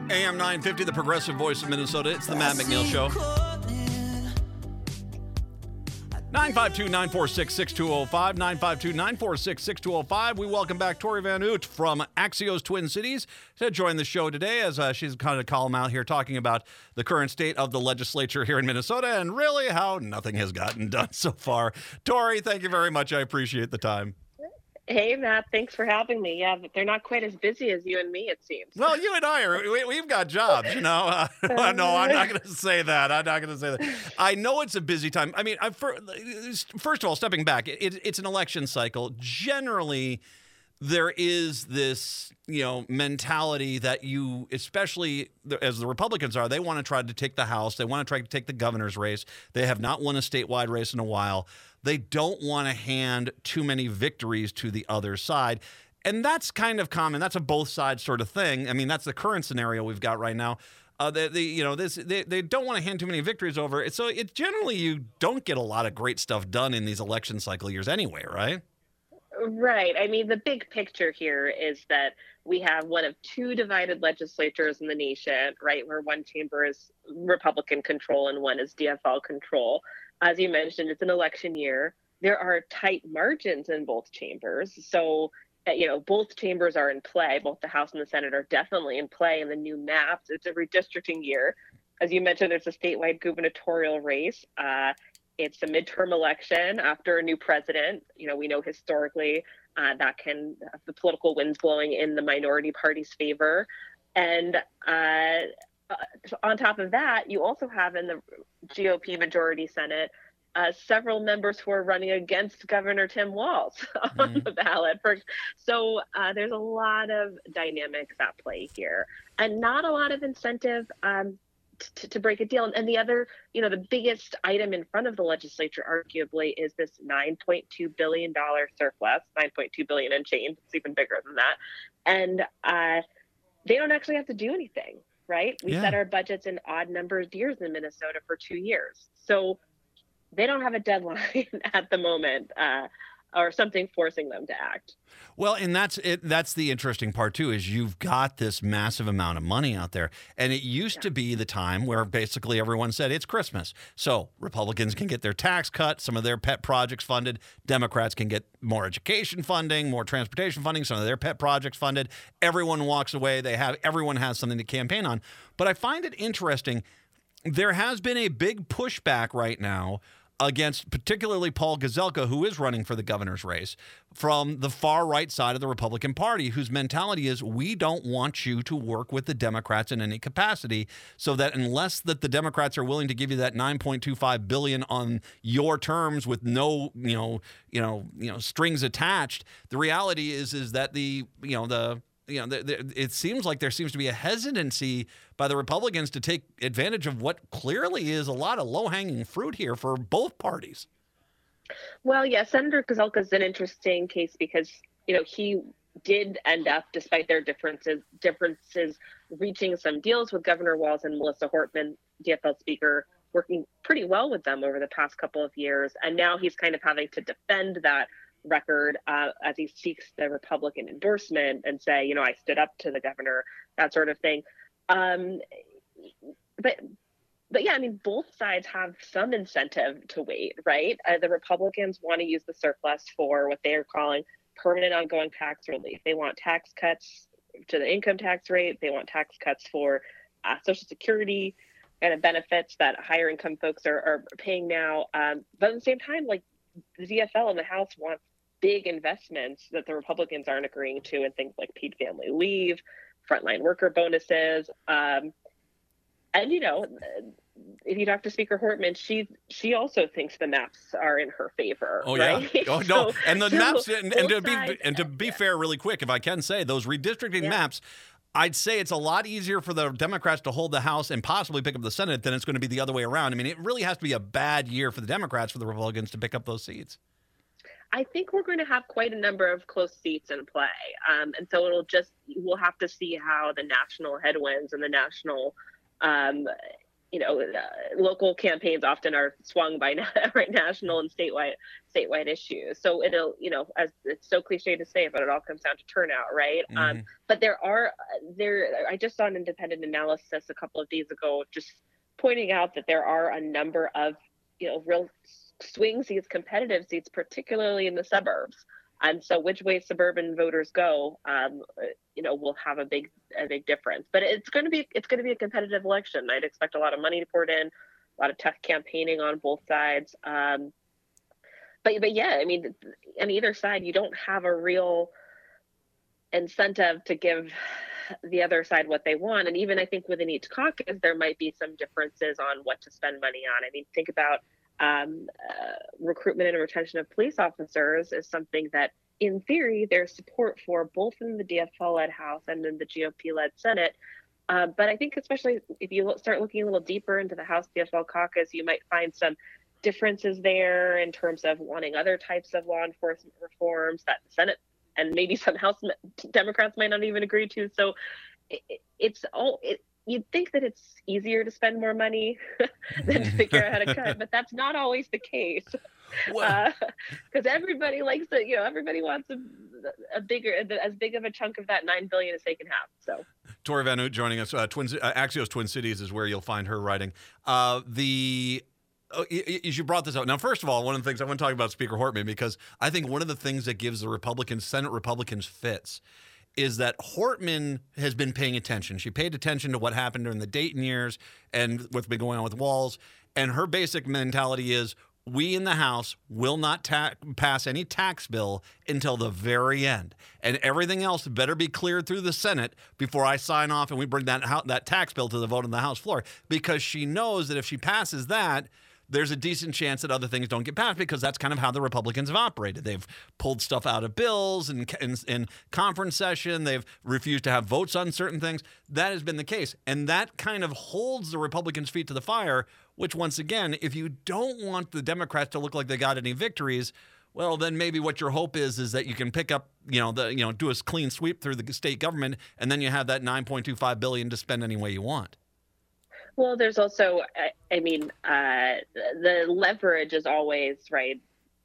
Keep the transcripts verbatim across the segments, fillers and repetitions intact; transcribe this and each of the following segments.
A M nine fifty, the progressive voice of Minnesota. It's the Matt McNeil Show. nine five two, nine four six, six two zero five, nine five two, nine four six, six two zero five. We welcome back Tori Van Oot from Axios Twin Cities to join the show today as uh, she's kind of column out here talking about the current state of the legislature here in Minnesota and really how nothing has gotten done so far. Tori, thank you very much. I appreciate the time. Hey, Matt, thanks for having me. Yeah, but they're not quite as busy as you and me, it seems. Well, you and I, are we, we've got jobs, you know. Uh, no, I'm not going to say that. I'm not going to say that. I know it's a busy time. I mean, I, first of all, stepping back, it, it's an election cycle. Generally, there is this, you know, mentality that you, especially as the Republicans are, they want to try to take the House. They want to try to take the governor's race. They have not won a statewide race in a while. They don't want to hand too many victories to the other side. And that's kind of common. That's a both sides sort of thing. I mean, that's the current scenario we've got right now. Uh, they, they, you know, this they, they don't want to hand too many victories over. So it generally you don't get a lot of great stuff done in these election cycle years anyway, right? Right. I mean, the big picture here is that we have one of two divided legislatures in the nation, right, where one chamber is Republican control and one is D F L control. As you mentioned, it's an election year. There are tight margins in both chambers. So, you know, both chambers are in play. Both the House and the Senate are definitely in play in the new maps. It's a redistricting year. As you mentioned, there's a statewide gubernatorial race. Uh, it's a midterm election after a new president. You know, we know historically uh, that can, the political winds blowing in the minority party's favor. And uh, Uh, on top of that, you also have in the G O P majority Senate uh, several members who are running against Governor Tim Walz on mm. the ballot. For, so uh, there's a lot of dynamics at play here and not a lot of incentive um, t- to break a deal. And the other, you know, the biggest item in front of the legislature, arguably, is this nine point two billion dollars surplus, nine point two billion dollars and change. It's even bigger than that. And uh, they don't actually have to do anything. Right? We yeah. set our budgets in odd numbered years in Minnesota for two years. So they don't have a deadline at the moment uh, or something forcing them to act. Well, and that's it. That's the interesting part, too, is you've got this massive amount of money out there. And it used yeah. to be the time where basically everyone said it's Christmas. So Republicans can get their tax cut, some of their pet projects funded. Democrats can get more education funding, more transportation funding, some of their pet projects funded. Everyone walks away. They have everyone has something to campaign on. But I find it interesting. There has been a big pushback right now against particularly Paul Gazelka, who is running for the governor's race, from the far right side of the Republican Party, whose mentality is, we don't want you to work with the Democrats in any capacity, so that unless that the Democrats are willing to give you that nine point two five billion dollars on your terms with no, you know, you know, you know, strings attached, the reality is is that the, you know, the You know, the, the, it seems like there seems to be a hesitancy by the Republicans to take advantage of what clearly is a lot of low-hanging fruit here for both parties. Well, yeah, Senator Gazelka is an interesting case because, you know, he did end up, despite their differences, differences, reaching some deals with Governor Walz and Melissa Hortman, D F L Speaker, working pretty well with them over the past couple of years. And now he's kind of having to defend that record uh, as he seeks the Republican endorsement and say, you know, I stood up to the governor, that sort of thing. Um, but, but yeah, I mean, both sides have some incentive to wait, right? Uh, the Republicans want to use the surplus for what they are calling permanent ongoing tax relief. They want tax cuts to the income tax rate. They want tax cuts for uh, Social Security kind of benefits that higher income folks are, are paying now. Um, but at the same time, like, the D F L and the House wants big investments that the Republicans aren't agreeing to in things like paid family leave, frontline worker bonuses. Um, and, you know, if you talk to Speaker Hortman, she she also thinks the maps are in her favor. Oh, right? yeah. Oh, no. So, and the so maps, and, and to be sides, and to be yeah. fair really quick, if I can say, those redistricting yeah. maps, I'd say it's a lot easier for the Democrats to hold the House and possibly pick up the Senate than it's going to be the other way around. I mean, it really has to be a bad year for the Democrats, for the Republicans to pick up those seats. I think we're going to have quite a number of close seats in play. Um, and so it'll just, we'll have to see how the national headwinds and the national um, you know, uh, local campaigns often are swung by right national and statewide statewide issues. So it'll, you know, as it's so cliche to say, but it all comes down to turnout, right? Mm-hmm. Um, but there are there. I just saw an independent analysis a couple of days ago, just pointing out that there are a number of, you know, real swing seats, competitive seats, particularly in the suburbs. And so which way suburban voters go, um, you know, will have a big a big difference. But it's going to be it's going to be a competitive election. I'd expect a lot of money poured in, a lot of tough campaigning on both sides. Um, but but yeah, I mean, on either side, you don't have a real incentive to give the other side what they want. And even I think within each caucus, there might be some differences on what to spend money on. I mean, think about Um, uh, recruitment and retention of police officers is something that, in theory, there's support for both in the D F L-led House and in the G O P-led Senate. Uh, but I think especially if you start looking a little deeper into the House D F L caucus, you might find some differences there in terms of wanting other types of law enforcement reforms that the Senate and maybe some House Democrats might not even agree to. So it, it's all... It, You'd think that it's easier to spend more money than to figure out how to cut, but that's not always the case. Because uh, everybody likes to, you know, everybody wants a, a bigger, as big of a chunk of that nine billion dollars as they can have. So, Tori Van Hoot joining us. Uh, Twin, uh, Axios Twin Cities is where you'll find her writing. Uh, the Oh, as you brought this up. Now, first of all, one of the things I want to talk about Speaker Hortman, because I think one of the things that gives the Republicans, Senate Republicans fits is that Hortman has been paying attention. She paid attention to what happened during the Dayton years and what's been going on with Walz. And her basic mentality is, we in the House will not ta- pass any tax bill until the very end. And everything else better be cleared through the Senate before I sign off and we bring that, that tax bill to the vote on the House floor. Because she knows that if she passes that, there's a decent chance that other things don't get passed, because that's kind of how the Republicans have operated. They've pulled stuff out of bills and in, in conference session. They've refused to have votes on certain things. That has been the case. And that kind of holds the Republicans' feet to the fire, which, once again, if you don't want the Democrats to look like they got any victories, well, then maybe what your hope is is that you can pick up, you know, the you know, do a clean sweep through the state government, and then you have that nine point two five billion dollars to spend any way you want. Well, there's also, I mean, uh, the leverage is always, right,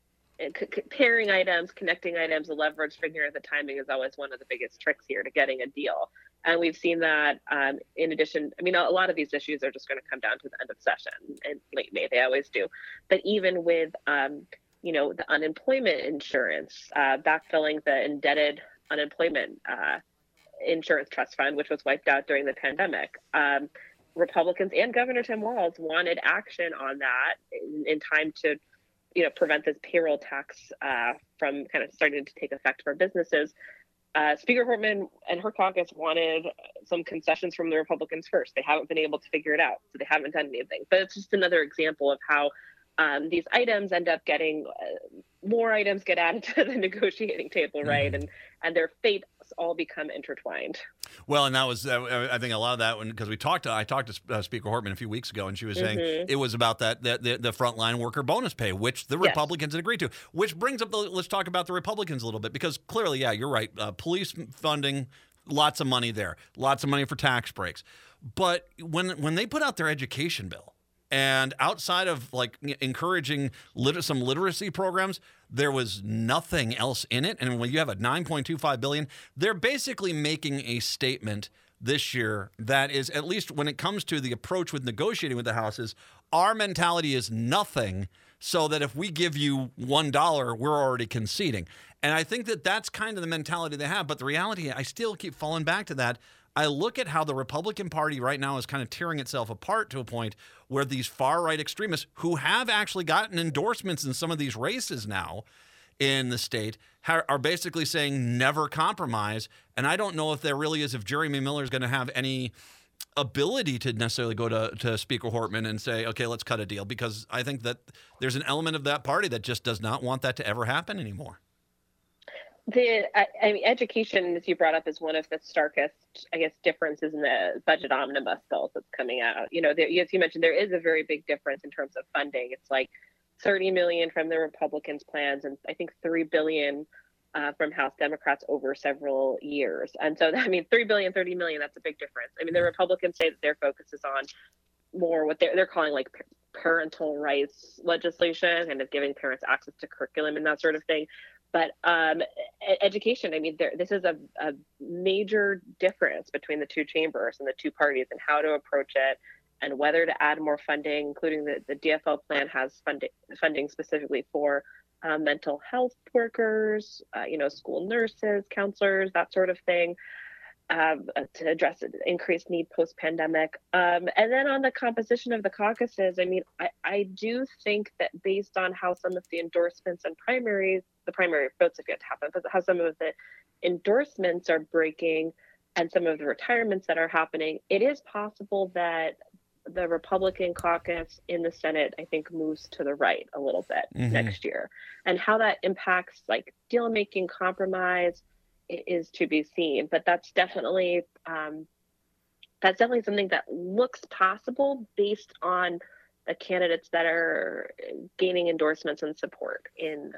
C- pairing items, connecting items, the leverage, figuring out the timing is always one of the biggest tricks here to getting a deal. And we've seen that um, in addition, I mean, a lot of these issues are just going to come down to the end of session in late May. They always do. But even with, um, you know, the unemployment insurance, uh, backfilling the indebted unemployment uh, insurance trust fund, which was wiped out during the pandemic, um, Republicans and Governor Tim Walz wanted action on that in, in time to, you know, prevent this payroll tax uh, from kind of starting to take effect for businesses. Uh, Speaker Hortman and her caucus wanted some concessions from the Republicans first. They haven't been able to figure it out, so they haven't done anything. But it's just another example of how um, these items end up getting uh, more items get added to the negotiating table, right? Mm-hmm. And and their fates all become intertwined. Well, and that was, uh, I think, a lot of that, because we talked to, I talked to uh, Speaker Hortman a few weeks ago, and she was saying mm-hmm. it was about that, that the, the frontline worker bonus pay, which the yes. Republicans had agreed to, which brings up the, let's talk about the Republicans a little bit, because clearly, yeah, you're right. Uh, police funding, lots of money there, lots of money for tax breaks. But when when they put out their education bill, and outside of like encouraging lit- some literacy programs, there was nothing else in it. And when you have a nine point two five billion dollars, they're basically making a statement this year that is, at least when it comes to the approach with negotiating with the House, is our mentality is nothing, so that if we give you one dollar, we're already conceding. And I think that that's kind of the mentality they have. But the reality, I still keep falling back to that. I look at how the Republican Party right now is kind of tearing itself apart to a point where these far-right extremists, who have actually gotten endorsements in some of these races now in the state, are basically saying never compromise. And I don't know if there really is, if Jeremy Miller is going to have any ability to necessarily go to, to Speaker Hortman and say, okay, let's cut a deal, because I think that there's an element of that party that just does not want that to ever happen anymore. The I, I mean, education, as you brought up, is one of the starkest, I guess, differences in the budget omnibus bills that's coming out. You know, there, as you mentioned, there is a very big difference in terms of funding. It's like thirty million dollars from the Republicans' plans, and I think three billion dollars uh, from House Democrats over several years. And so, I mean, three billion dollars, thirty million dollars, that's a big difference. I mean, the Republicans say that their focus is on more what they're, they're calling like parental rights legislation, kind of giving parents access to curriculum and that sort of thing. But um, education, I mean, there, this is a, a major difference between the two chambers and the two parties and how to approach it and whether to add more funding, including the, the D F L plan has funding, funding specifically for uh, mental health workers, uh, you know, school nurses, counselors, that sort of thing. Um, to address increased need post-pandemic. Um, and then on the composition of the caucuses, I mean, I, I do think that based on how some of the endorsements and primaries, the primary votes have yet to happen, but how some of the endorsements are breaking and some of the retirements that are happening, it is possible that the Republican caucus in the Senate, I think, moves to the right a little bit mm-hmm. next year. And how that impacts like deal-making, compromise, is to be seen, but that's definitely um, that's definitely something that looks possible based on the candidates that are gaining endorsements and support in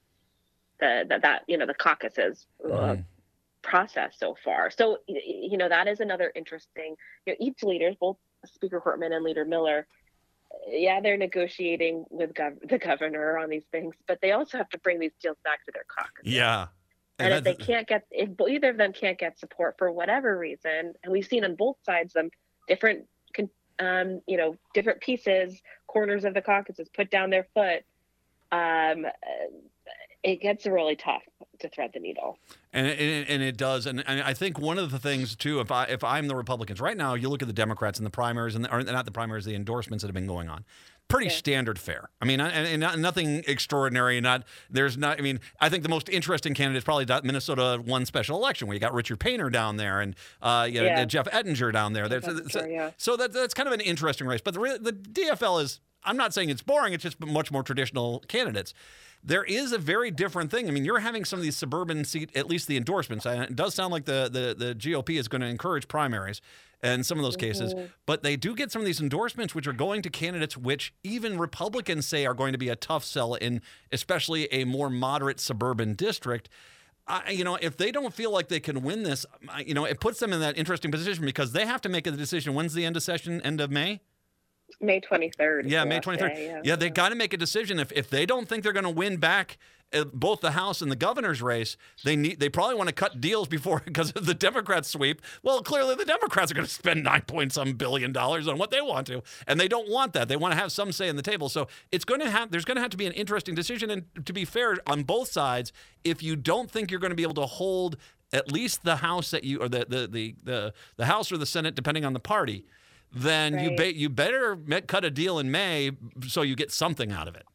the that, that you know the caucuses uh, mm. process so far. So you know that is another interesting. You know, each leader, both Speaker Hortman and Leader Miller, yeah, they're negotiating with gov- the governor on these things, but they also have to bring these deals back to their caucus. Yeah. And, and if they can't get, if either of them can't get support for whatever reason, and we've seen on both sides them different, um, you know, different pieces, corners of the caucuses put down their foot, um, it gets really tough to thread the needle. And it, and it does. And, and I think one of the things too, if I if I'm the Republicans right now, you look at the Democrats and the primaries and the, or not the primaries, the endorsements that have been going on. Pretty yeah. standard fare. I mean, and, and not, nothing extraordinary. Not there's not. I mean, I think the most interesting candidate is probably Minnesota one special election where you got Richard Painter down there and uh, you know, yeah. Jeff Ettinger down there. There's, Ettinger, so yeah. so that, that's kind of an interesting race. But the the D F L is. I'm not saying it's boring. It's just much more traditional candidates. There is a very different thing. I mean, you're having some of these suburban seat, at least the endorsements. And it does sound like the the, the G O P is going to encourage primaries in some of those cases. Mm-hmm. But they do get some of these endorsements, which are going to candidates which even Republicans say are going to be a tough sell in, especially a more moderate suburban district. I, you know, if they don't feel like they can win this, you know, it puts them in that interesting position because they have to make a decision. When's the end of session? End of May? May twenty-third. Yeah, May twenty-third. Day, yeah, yeah they got to make a decision. If if they don't think they're going to win back uh, both the House and the governor's race, they need they probably want to cut deals before because of the Democrats sweep. Well, clearly the Democrats are going to spend nine point some billion dollars on what they want to, and they don't want that. They want to have some say in the table. So it's going to have there's going to have to be an interesting decision. And to be fair, on both sides, if you don't think you're going to be able to hold at least the House that you or the the the the, the House or the Senate, depending on the party, then right. you be, you better cut a deal in May so you get something out of it.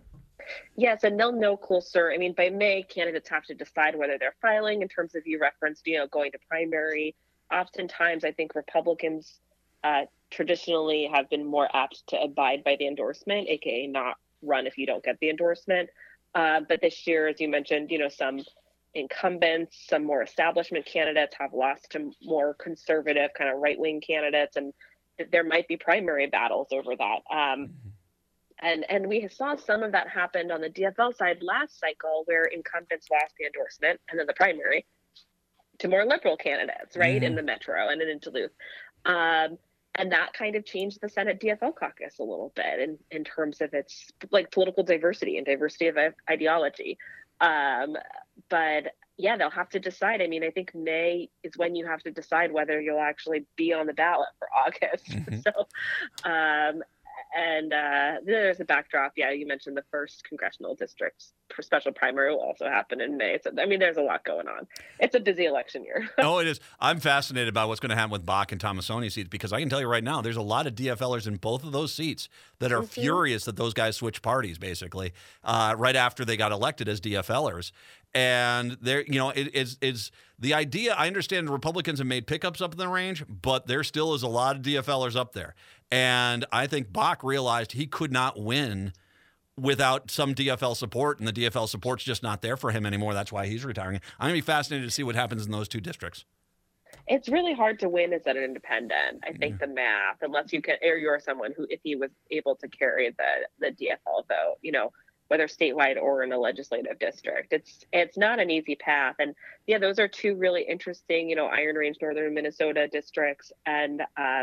Yes, and they'll know closer. I mean, by May, candidates have to decide whether they're filing in terms of you referenced, you know, going to primary. Oftentimes, I think Republicans uh, traditionally have been more apt to abide by the endorsement, aka not run if you don't get the endorsement. Uh, but this year, as you mentioned, you know, some incumbents, some more establishment candidates have lost to more conservative kind of right-wing candidates, and there might be primary battles over that. Um, and and we saw some of that happen on the D F L side last cycle where incumbents lost the endorsement and then the primary to more liberal candidates, right, mm-hmm. in the metro and in Duluth. Um, and that kind of changed the Senate D F L caucus a little bit in, in terms of its like political diversity and diversity of ideology. Um, but yeah, they'll have to decide. I mean, I think May is when you have to decide whether you'll actually be on the ballot for August. Mm-hmm. So, um, and uh, there's a backdrop. Yeah, you mentioned the first congressional district special primary will also happen in May. So, I mean, there's a lot going on. It's a busy election year. Oh, it is. I'm fascinated about what's going to happen with Bach and Tomassoni seats because I can tell you right now, there's a lot of DFLers in both of those seats that are mm-hmm. furious that those guys switched parties, basically, uh, right after they got elected as DFLers. And there, you know, it is is the idea. I understand Republicans have made pickups up in the range, but there still is a lot of DFLers up there. And I think Bach realized he could not win without some D F L support, and the D F L support's just not there for him anymore. That's why he's retiring. I'm going to be fascinated to see what happens in those two districts. It's really hard to win as an independent. I think yeah. the math, unless you can, or you're someone who, if he was able to carry the the D F L vote, you know, whether statewide or in a legislative district, it's it's not an easy path. And yeah, those are two really interesting, you know, Iron Range, Northern Minnesota districts, and um,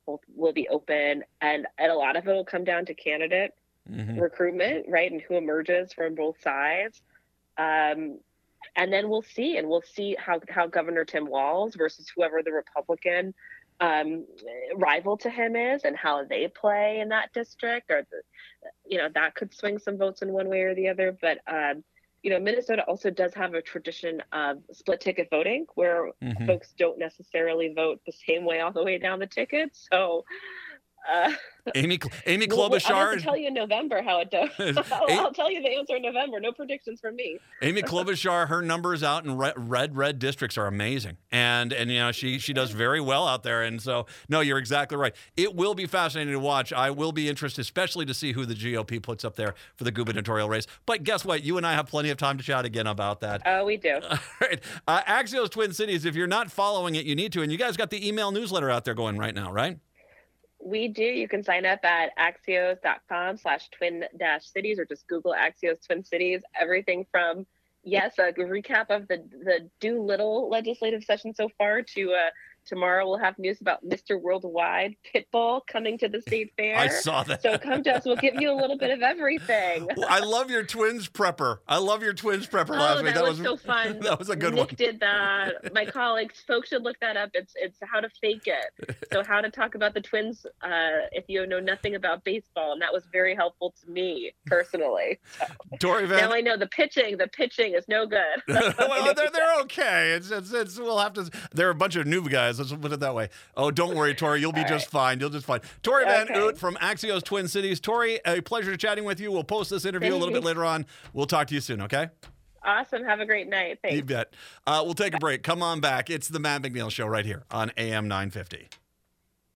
both will be open, and, and a lot of it will come down to candidate mm-hmm. recruitment, right, and who emerges from both sides. Um, and then we'll see, and we'll see how, how Governor Tim Walz versus whoever the Republican um, rival to him is, and how they play in that district, or the, you know, that could swing some votes in one way or the other. But um, you know, Minnesota also does have a tradition of split ticket voting, where mm-hmm. folks don't necessarily vote the same way all the way down the ticket. So. Uh, Amy Amy we'll, Klobuchar. I'll tell you in November how it does. I'll, I'll tell you the answer in November. No predictions from me. Amy Klobuchar, her numbers out in red, red red districts are amazing, and and you know she she does very well out there. And so no, you're exactly right. It will be fascinating to watch. I will be interested, especially to see who the G O P puts up there for the gubernatorial race. But guess what? You and I have plenty of time to chat again about that. Oh, uh, we do. All right, uh, Axios Twin Cities. If you're not following it, you need to. And you guys got the email newsletter out there going right now, right? We do. You can sign up at axios.com slash twin dash cities, or just Google Axios Twin Cities. Everything from, yes, a recap of the, the Doolittle legislative session so far to uh, tomorrow we'll have news about Mister Worldwide Pitbull coming to the state fair. I saw that. So come to us. We'll give you a little bit of everything. I love your twins prepper. I love your twins prepper last oh, week. That, that was, was so fun. That was a good Nick one. did that. My colleagues, folks should look that up. It's it's how to fake it. So how to talk about the Twins uh, if you know nothing about baseball, and that was very helpful to me personally. So. Tori Van. Now I know the pitching. The pitching is no good. Well, they're they're okay. It's, it's it's we'll have to. They're a bunch of new guys. Let's put it that way. Oh, don't worry, Tori. You'll be All just right. fine. You'll just fine. Tori Van Okay. Oot from Axios Twin Cities. Tori, a pleasure chatting with you. We'll post this interview a little bit later on. We'll talk to you soon. Okay. Awesome. Have a great night. Thanks. You bet. Uh, we'll take a break. Come on back. It's the Matt McNeil Show right here on A M nine fifty.